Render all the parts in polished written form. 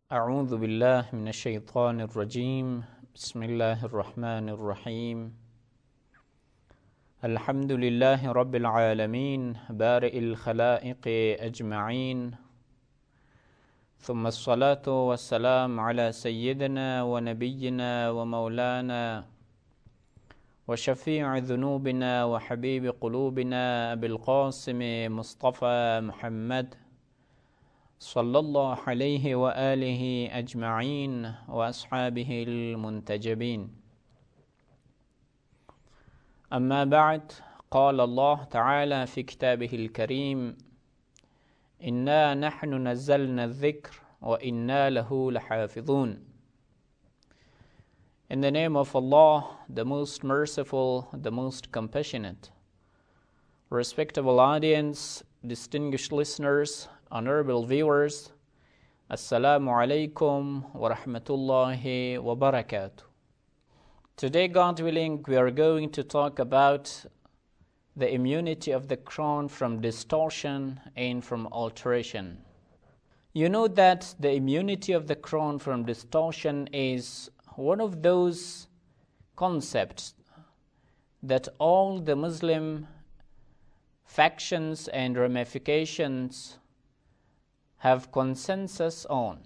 أعوذ بالله من الشيطان الرجيم بسم الله الرحمن الرحيم الحمد لله رب العالمين بارئ الخلائق أجمعين ثم الصلاة والسلام على سيدنا ونبينا ومولانا وشفيع ذنوبنا وحبيب قلوبنا أبي القاسم مصطفى محمد صلى الله عليه وآله أجمعين وأصحابه المنتجبين. أما بعد، قال الله تعالى في كتابه الكريم: إنا نحن نزلنا الذكر وإنا له لحافظون. In the name of Allah, the most merciful, the most compassionate. Respectable audience, distinguished listeners, honorable viewers, Assalamu alaikum wa rahmatullahi wa barakatuh. Today, God willing, we are going to talk about the immunity of the Quran from distortion and from alteration. You know that the immunity of the Quran from distortion is one of those concepts that all the Muslim factions and ramifications have consensus on.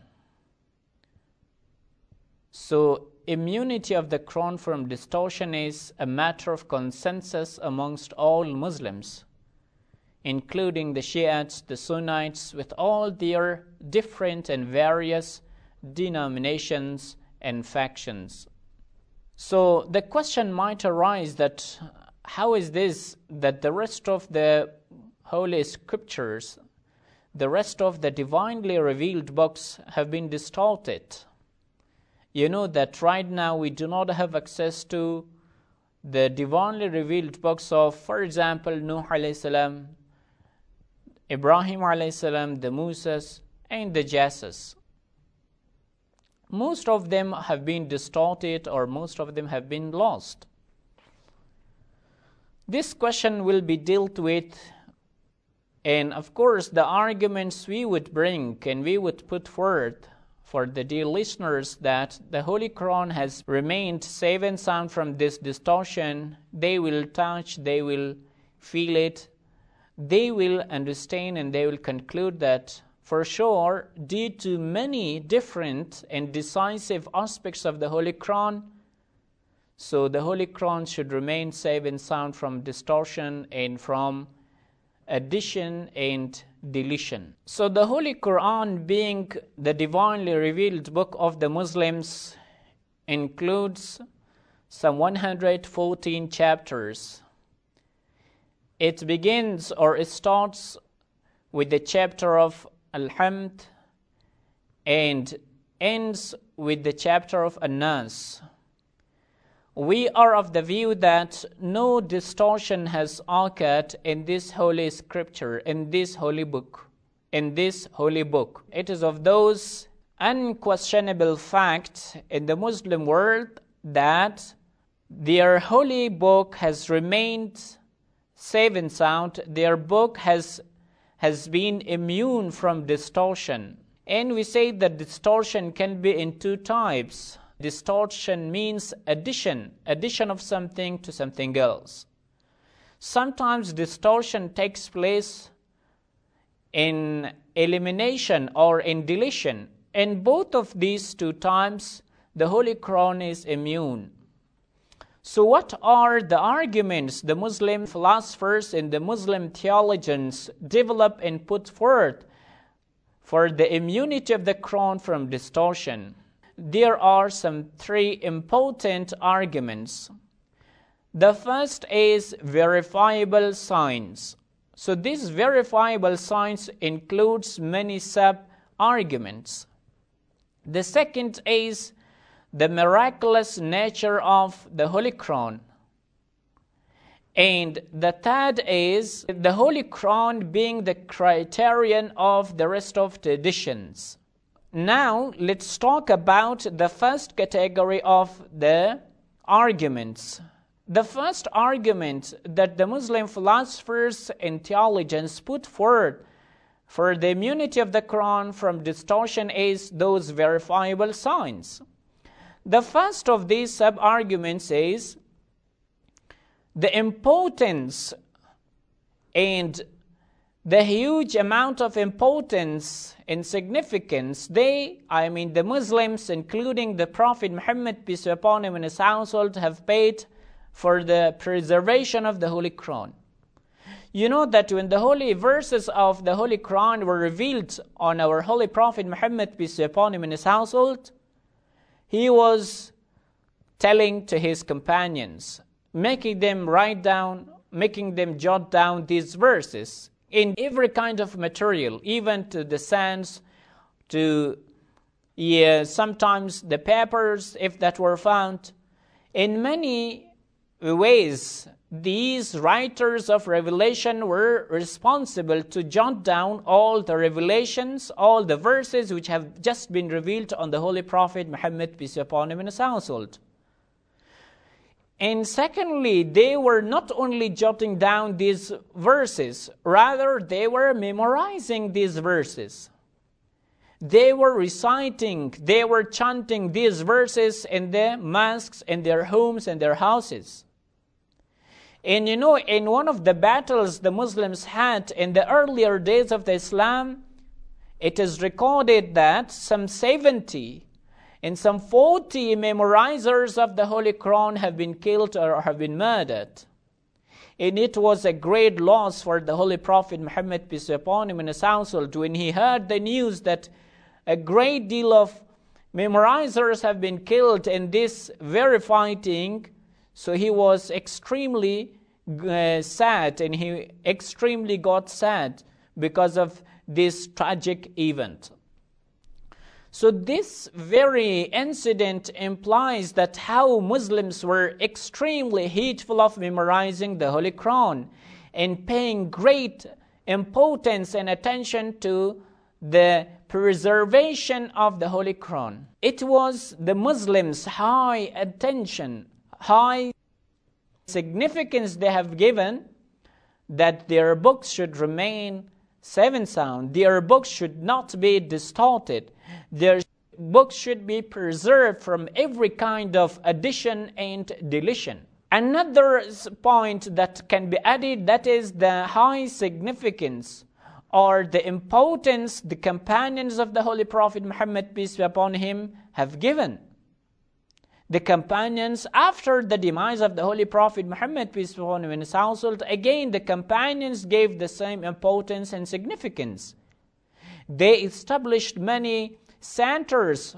So, immunity of the Quran from distortion is a matter of consensus amongst all Muslims, including the Shiites, the Sunnites, with all their different and various denominations and factions. So, the question might arise that how is this that the rest of the Holy Scriptures, the rest of the divinely revealed books have been distorted? You know that right now we do not have access to the divinely revealed books of, for example, Nuh alayhi salam, Ibrahim alayhi salam, the Musas, and the Jesus. Most of them have been distorted or most of them have been lost. This question will be dealt with, and of course the arguments we would bring and we would put forward for the dear listeners that the Holy Quran has remained safe and sound from this distortion. They will touch, they will feel it, they will understand, and they will conclude that for sure, due to many different and decisive aspects of the Holy Quran, so the Holy Quran should remain safe and sound from distortion and from addition and deletion. So the Holy Quran, being the divinely revealed book of the Muslims, includes some 114 chapters. It begins or it starts with the chapter of Al-Hamd and ends with the chapter of An-Nas. We are of the view that no distortion has occurred in this holy scripture, in this holy book. It is of those unquestionable facts in the Muslim world that their holy book has remained safe and sound. Their book has been immune from distortion. And we say that distortion can be in two types. Distortion means addition of something to something else. Sometimes distortion takes place in elimination or in deletion. In both of these two times, the Holy Quran is immune. So what are the arguments the Muslim philosophers and the Muslim theologians develop and put forth for the immunity of the Quran from distortion? There are some three important arguments. The first is verifiable signs. So this verifiable signs includes many sub-arguments. The second is the miraculous nature of the Holy Quran. And the third is the Holy Quran being the criterion of the rest of the editions. Now, let's talk about the first category of the arguments. The first argument that the Muslim philosophers and theologians put forward for the immunity of the Quran from distortion is those verifiable signs. The first of these sub-arguments is the importance and the huge amount of importance and significance the Muslims, including the Prophet Muhammad, peace be upon him, and his household, have paid for the preservation of the Holy Quran. You know that when the holy verses of the Holy Quran were revealed on our Holy Prophet Muhammad, peace be upon him, and his household, he was telling to his companions, making them write down, making them jot down these verses in every kind of material, even to the sands, to sometimes the papers, if that were found. In many ways, these writers of revelation were responsible to jot down all the revelations, all the verses which have just been revealed on the Holy Prophet Muhammad, peace be upon him, and his household. And secondly, they were not only jotting down these verses, rather they were memorizing these verses. They were reciting, they were chanting these verses in their mosques, in their homes, and their houses. And you know, in one of the battles the Muslims had in the earlier days of the Islam, it is recorded that some 70 and some 40 memorizers of the Holy Quran have been killed or have been murdered. And it was a great loss for the Holy Prophet Muhammad, peace be upon him, and his household when he heard the news that a great deal of memorizers have been killed in this very fighting. So he was extremely sad, and he extremely got sad because of this tragic event. So this very incident implies that how Muslims were extremely heedful of memorizing the Holy Quran and paying great importance and attention to the preservation of the Holy Quran. It was the Muslims' high attention, high significance they have given that their books should remain safe and sound. Their books should not be distorted. Their books should be preserved from every kind of addition and deletion. Another point that can be added, that is the high significance or the importance the companions of the Holy Prophet Muhammad, peace be upon him, have given. The companions, after the demise of the Holy Prophet Muhammad, peace be upon him, and his household, again the companions gave the same importance and significance. They established many centers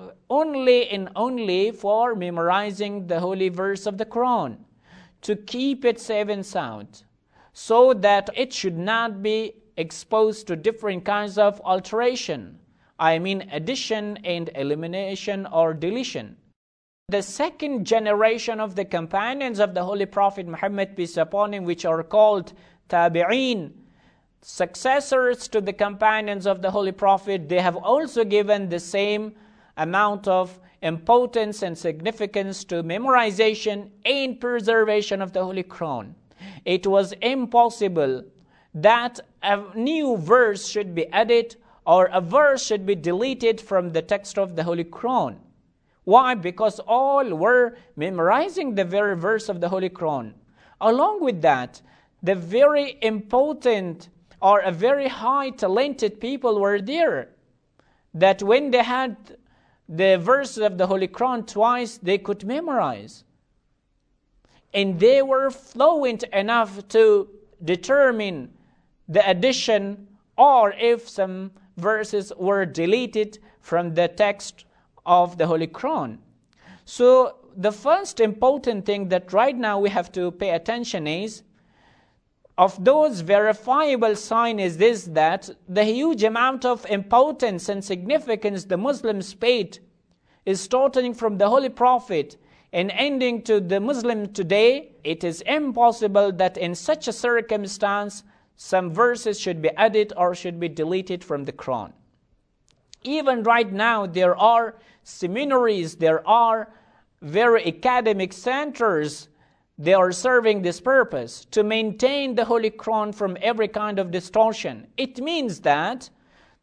only for memorizing the holy verse of the Quran, to keep it safe and sound, so that it should not be exposed to different kinds of alteration, addition and elimination or deletion. The second generation of the companions of the Holy Prophet Muhammad, peace be upon him, which are called Tabi'een, successors to the companions of the Holy Prophet, they have also given the same amount of importance and significance to memorization and preservation of the Holy Quran. It was impossible that a new verse should be added or a verse should be deleted from the text of the Holy Quran. Why? Because all were memorizing the very verse of the Holy Quran. Along with that, the very important or a very high talented people were there, that when they had the verses of the Holy Quran twice, they could memorize. And they were fluent enough to determine the addition or if some verses were deleted from the text of the Holy Quran. So the first important thing that right now we have to pay attention is, of those verifiable signs is this, that the huge amount of importance and significance the Muslims paid is starting from the Holy Prophet and ending to the Muslim today. It is impossible that in such a circumstance some verses should be added or should be deleted from the Quran. Even right now there are seminaries, there are very academic centers. They are serving this purpose, to maintain the Holy Quran from every kind of distortion. It means that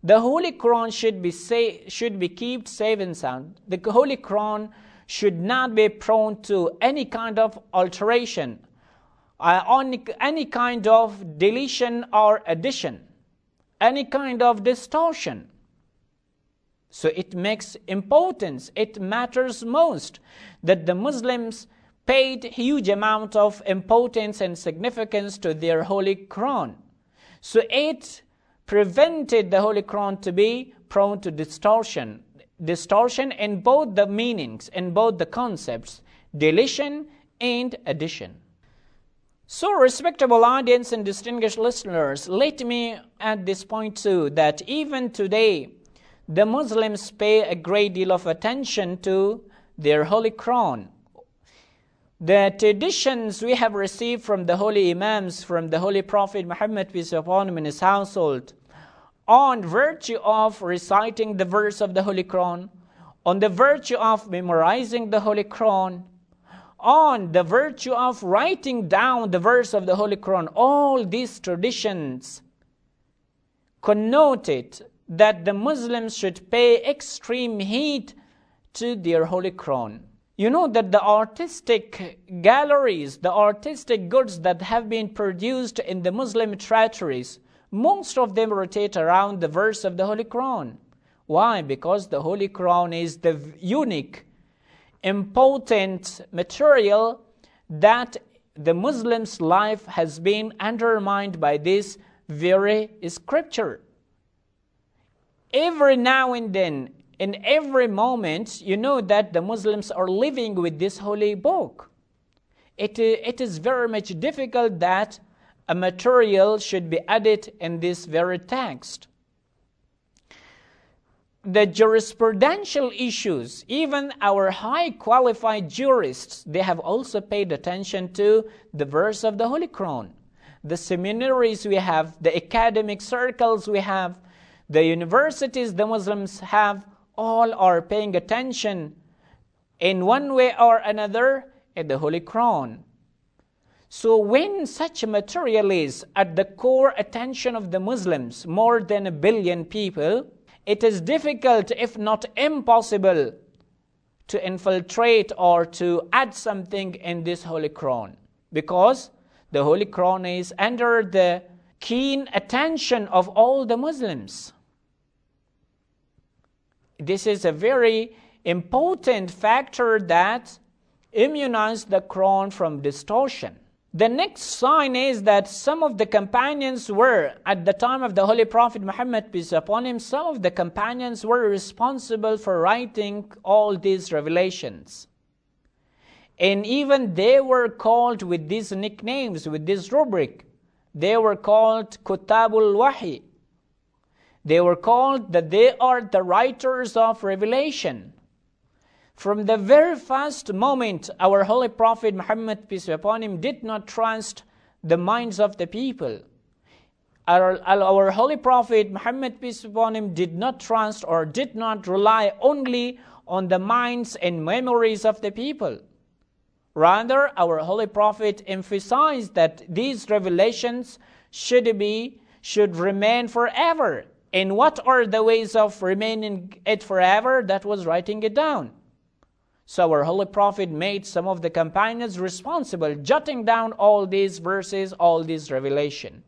The Holy Quran should be kept safe and sound. The Holy Quran should not be prone to any kind of alteration, any kind of deletion or addition, any kind of distortion. So it makes importance, it matters most that the Muslims paid huge amount of importance and significance to their Holy Quran. So it prevented the Holy Quran to be prone to distortion in both the meanings, in both the concepts, deletion and addition. So, respectable audience and distinguished listeners, let me at this point too that even today, the Muslims pay a great deal of attention to their Holy Quran. The traditions we have received from the Holy Imams, from the Holy Prophet Muhammad, peace be upon him, and his household, on virtue of reciting the verse of the Holy Quran, on the virtue of memorizing the Holy Quran, on the virtue of writing down the verse of the Holy Quran, all these traditions connoted that the Muslims should pay extreme heed to their Holy Quran. You know that the artistic galleries, the artistic goods that have been produced in the Muslim treasuries, most of them rotate around the verse of the Holy Quran. Why? Because the Holy Quran is the unique, important material that the Muslim's life has been undermined by this very scripture. Every now and then, in every moment, you know that the Muslims are living with this holy book. It is very much difficult that a material should be added in this very text. The jurisprudential issues, even our high qualified jurists, they have also paid attention to the verse of the Holy Quran. The seminaries we have, the academic circles we have, the universities the Muslims have, all are paying attention in one way or another at the Holy Quran. So when such material is at the core attention of the Muslims, more than 1 billion people, it is difficult, if not impossible, to infiltrate or to add something in this Holy Quran, because the Holy Quran is under the keen attention of all the Muslims. This is a very important factor that immunizes the Quran from distortion. The next sign is that some of the companions were, at the time of the Holy Prophet Muhammad, peace upon him, some of the companions were responsible for writing all these revelations. And even they were called with these nicknames, with this rubric. They were called Kutabul Wahi. They were called that they are the writers of revelation. From the very first moment, our Holy Prophet Muhammad, peace be upon him, did not trust the minds of the people. Our Holy Prophet Muhammad, peace be upon him, did not trust or did not rely only on the minds and memories of the people. Rather, our Holy Prophet emphasized that these revelations should remain forever. And what are the ways of remaining it forever? That was writing it down. So our Holy Prophet made some of the companions responsible, jotting down all these verses, all these revelation.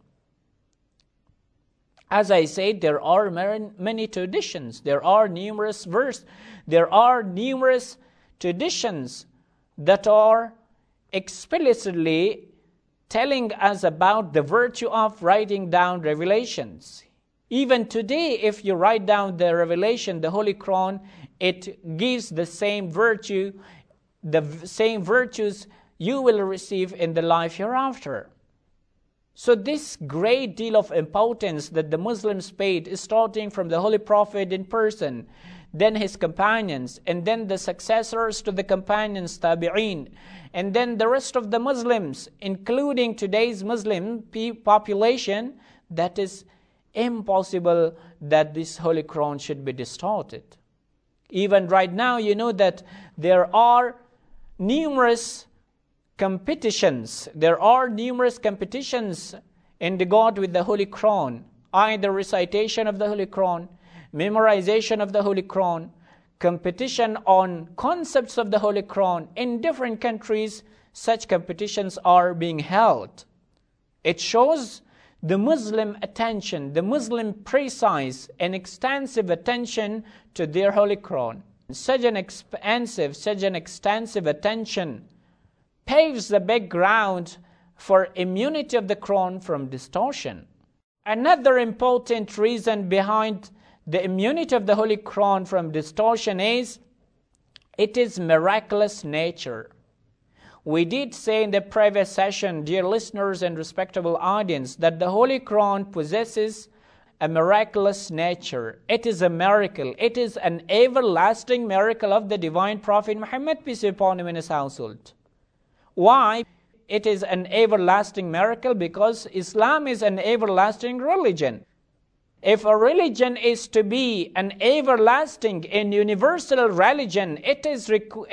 As I said, there are many traditions. There are numerous verses. There are numerous traditions that are explicitly telling us about the virtue of writing down revelations. Even today, if you write down the revelation, the Holy Quran, it gives the same virtue, the same virtues you will receive in the life hereafter. So this great deal of importance that the Muslims paid, starting from the Holy Prophet in person, then his companions, and then the successors to the companions, tabi'een, and then the rest of the Muslims, including today's Muslim population, that is impossible that this Holy Quran should be distorted. Even right now, you know that there are numerous competitions. There are numerous competitions in regard with the Holy Quran. either recitation of the Holy Quran, memorization of the Holy Quran, competition on concepts of the Holy Quran. In different countries, such competitions are being held. It shows the Muslim attention, the Muslim precise and extensive attention to their Holy Quran. Such an extensive attention paves the background for immunity of the Quran from distortion. Another important reason behind the immunity of the Holy Quran from distortion is it is miraculous nature. We did say in the previous session, dear listeners and respectable audience, that the Holy Quran possesses a miraculous nature. It is a miracle. It is an everlasting miracle of the divine Prophet Muhammad, peace be upon him, and his household. Why? It is an everlasting miracle because Islam is an everlasting religion. If a religion is to be an everlasting and universal religion, it does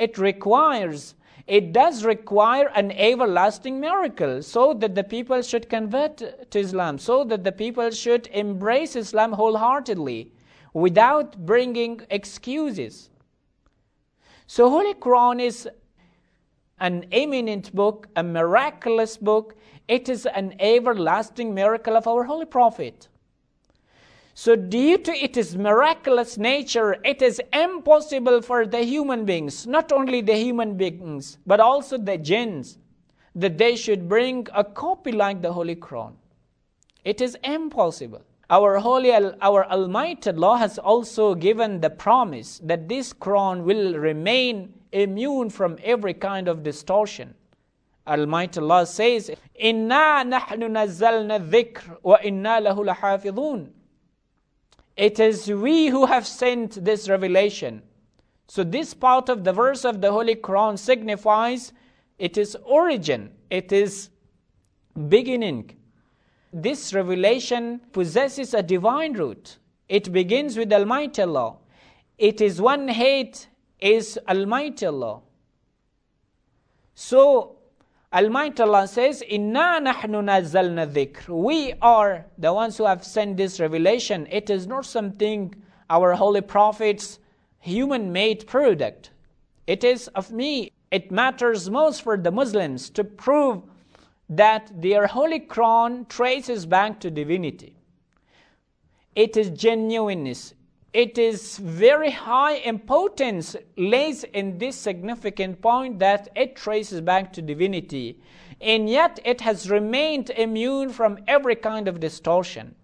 require an everlasting miracle, so that the people should convert to Islam, so that the people should embrace Islam wholeheartedly without bringing excuses. So Holy Quran is an eminent book, a miraculous book. It is an everlasting miracle of our Holy Prophet. So due to its miraculous nature, it is impossible for the human beings, not only the human beings, but also the jinns, that they should bring a copy like the Holy Quran. It is impossible. Our Almighty Allah has also given the promise that this Quran will remain immune from every kind of distortion. Almighty Allah says, "Inna nahnu nazzalna dhikr wa inna lahu lahafidhun." It is we who have sent this revelation. So this part of the verse of the Holy Quran signifies it is origin, it is beginning. This revelation possesses a divine root. It begins with Almighty Allah. It is one head is Almighty Allah. So Almighty Allah says, "Inna nahnu nazzalna dhikr." We are the ones who have sent this revelation. It is not something our Holy Prophet's human-made product. It is of me. It matters most for the Muslims to prove that their Holy Quran traces back to divinity. It is genuineness. It is very high importance lays in this significant point that it traces back to divinity, and yet it has remained immune from every kind of distortion.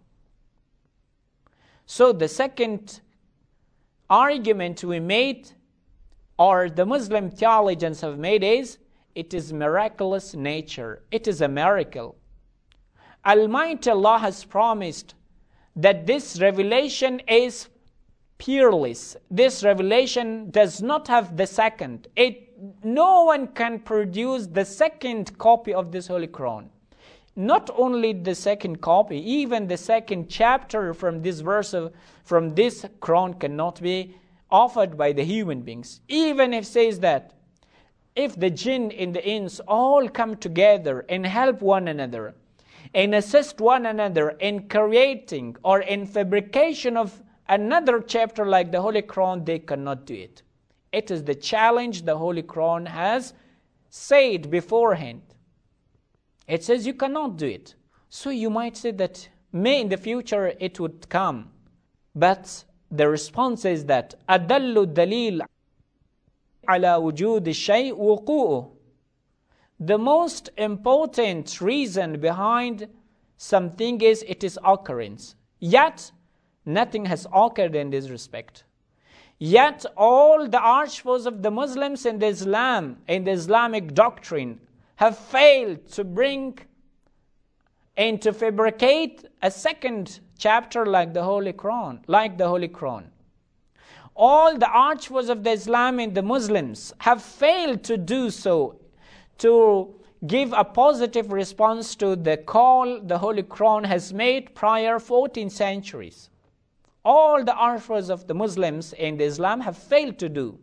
So the second argument we made, or the Muslim theologians have made, is it is miraculous nature. It is a miracle. Almighty Allah has promised that this revelation is peerless. This revelation does not have the second. No one can produce the second copy of this Holy Quran. Not only the second copy, even the second chapter from this from this Quran cannot be offered by the human beings. Even if it says that if the jinn and the ins all come together and help one another and assist one another in creating or in fabrication of another chapter like the Holy Quran, they cannot do it. It is the challenge the Holy Quran has said beforehand. It says you cannot do it. So you might say that may in the future it would come. But the response is that أَدَلُّ الدَّلِيلِ عَلَى وُجُودِ الشَّيْءِ وُقُوءُهُ. The most important reason behind something is it is occurrence. Yet nothing has occurred in this respect. Yet all the archfoes of the Muslims in the Islamic doctrine have failed to bring and to fabricate a second chapter like the Holy Quran. All the archfoes of the Islam and the Muslims have failed to do so, to give a positive response to the call the Holy Quran has made prior 14 centuries. All the archfoes of the Muslims and Islam have failed to do.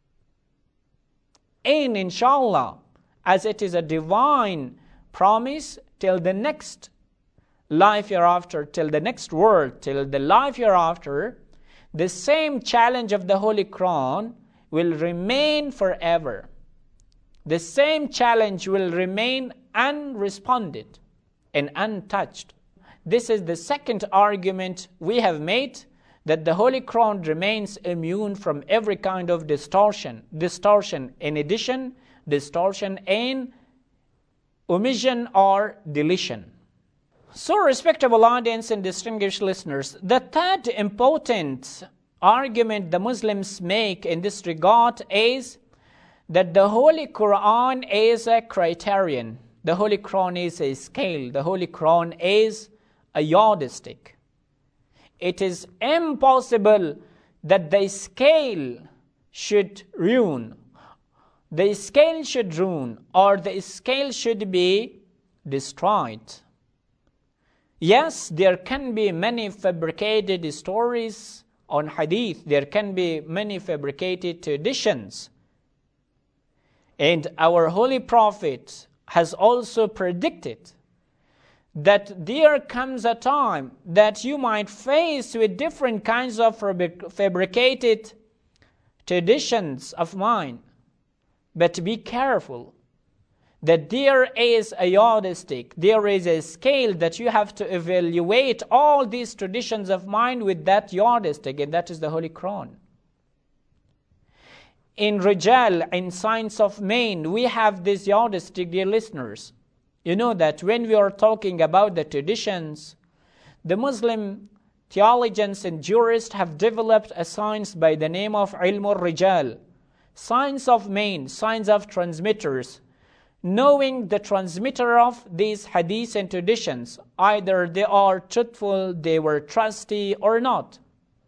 And inshallah, as it is a divine promise till the next life hereafter, till the next world, till the life hereafter, the same challenge of the Holy Quran will remain forever. The same challenge will remain unresponded and untouched. This is the second argument we have made, that the Holy Quran remains immune from every kind of distortion. Distortion in addition, distortion in omission or deletion. So, respectable audience and distinguished listeners, the third important argument the Muslims make in this regard is that the Holy Quran is a criterion. The Holy Quran is a scale. The Holy Quran is a yardstick. It is impossible that the scale should ruin. The scale should ruin, or the scale should be destroyed. Yes, there can be many fabricated stories on hadith. There can be many fabricated traditions. And our Holy Prophet has also predicted that there comes a time that you might face with different kinds of fabricated traditions of mine. But be careful that there is a yardstick, there is a scale that you have to evaluate all these traditions of mine with that yardstick, and that is the Holy Quran. In Rijal, in Science of Main, we have this yardstick, dear listeners. You know that when we are talking about the traditions, the Muslim theologians and jurists have developed a science by the name of Ilm al-Rijal, science of main, science of transmitters, knowing the transmitter of these hadiths and traditions, either they are truthful, they were trusty or not.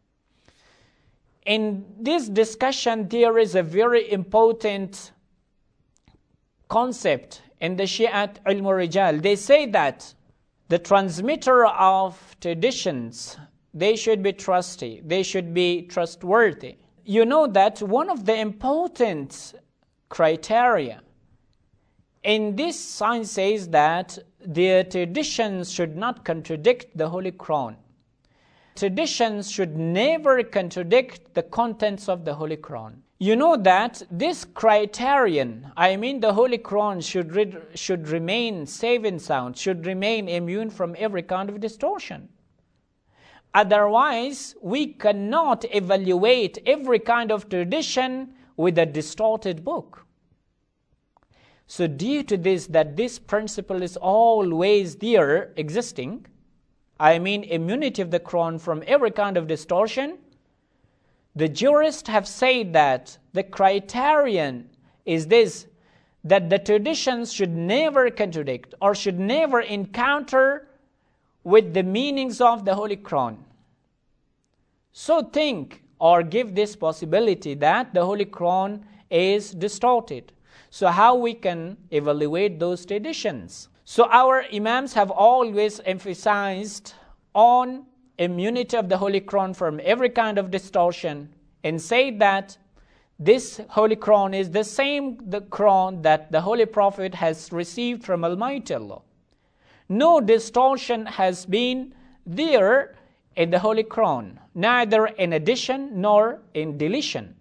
In this discussion, there is a very important concept in the Shi'at Ilm al-Rijal. They say that the transmitter of traditions, they should be trusty, they should be trustworthy. You know that one of the important criteria in this science says that the traditions should not contradict the Holy Quran. Traditions should never contradict the contents of the Holy Quran. You know that this criterion, the Holy Quran should remain safe and sound, should remain immune from every kind of distortion. Otherwise, we cannot evaluate every kind of tradition with a distorted book. So due to this, that this principle is always there existing, immunity of the Quran from every kind of distortion, the jurists have said that the criterion is this, that the traditions should never contradict or should never encounter with the meanings of the Holy Quran. So think or give this possibility that the Holy Quran is distorted. So how we can evaluate those traditions? So our Imams have always emphasized on immunity of the Holy Quran from every kind of distortion and say that this Holy Quran is the same the Quran that the Holy Prophet has received from Almighty Allah. No distortion has been there in the Holy Quran, neither in addition nor in deletion.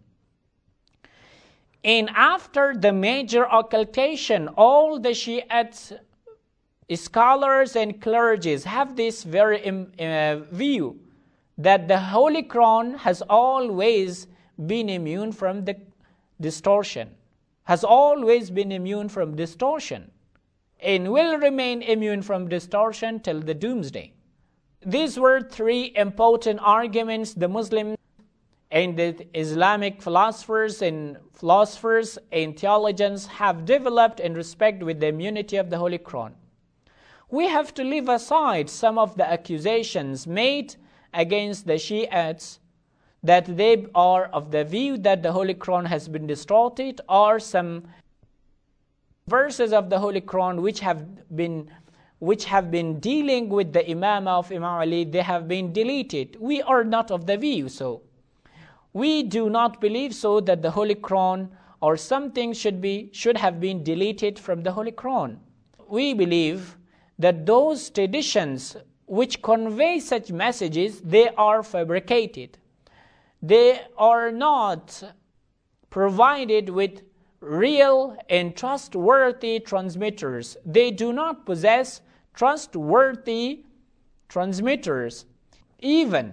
And after the major occultation, all the Shiite scholars and clergies have this very view that the Holy Quran has always been immune from the distortion, has always been immune from distortion, and will remain immune from distortion till the doomsday. These were three important arguments the Muslims and the Islamic philosophers and theologians have developed in respect with the immunity of the Holy Quran. We have to leave aside some of the accusations made against the Shiites that they are of the view that the Holy Quran has been distorted, or some verses of the Holy Quran which have been dealing with the Imam of Imam Ali, they have been deleted. We are not of the view so. We do not believe so that the Holy Quran or something should have been deleted from the Holy Quran. We believe that those traditions which convey such messages, they are fabricated. They are not provided with real and trustworthy transmitters. They do not possess trustworthy transmitters. Even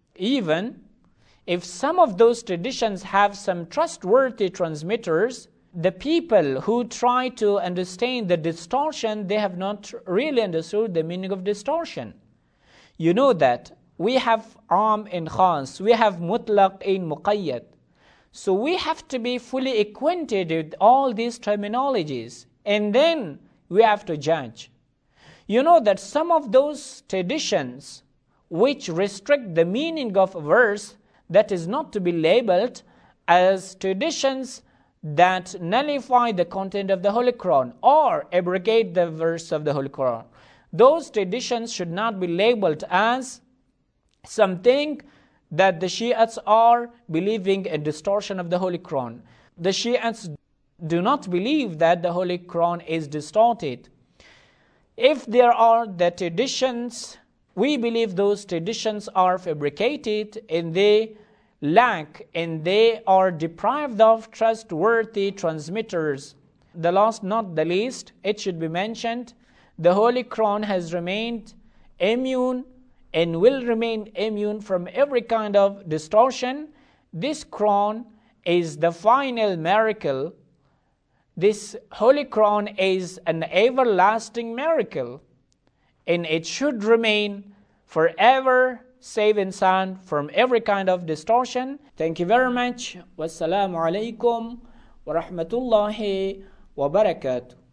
if some of those traditions have some trustworthy transmitters, the people who try to understand the distortion, they have not really understood the meaning of distortion. You know that we have Am and Khas, we have Mutlaq and Muqayyad. So we have to be fully acquainted with all these terminologies, and then we have to judge. You know that some of those traditions which restrict the meaning of a verse, that is not to be labeled as traditions that nullify the content of the Holy Quran or abrogate the verse of the Holy Quran. Those traditions should not be labeled as something that the Shiites are believing a distortion of the Holy Quran. The Shiites do not believe that the Holy Quran is distorted. If there are the traditions, we believe those traditions are fabricated and they lack and they are deprived of trustworthy transmitters. The last, not the least, it should be mentioned, the Holy Quran has remained immune and will remain immune from every kind of distortion. This Quran is the final miracle. This Holy Quran is an everlasting miracle, and it should remain forever safe and sound from every kind of distortion. Thank you very much. Wassalamu alaikum wa rahmatullahi wa barakatuh.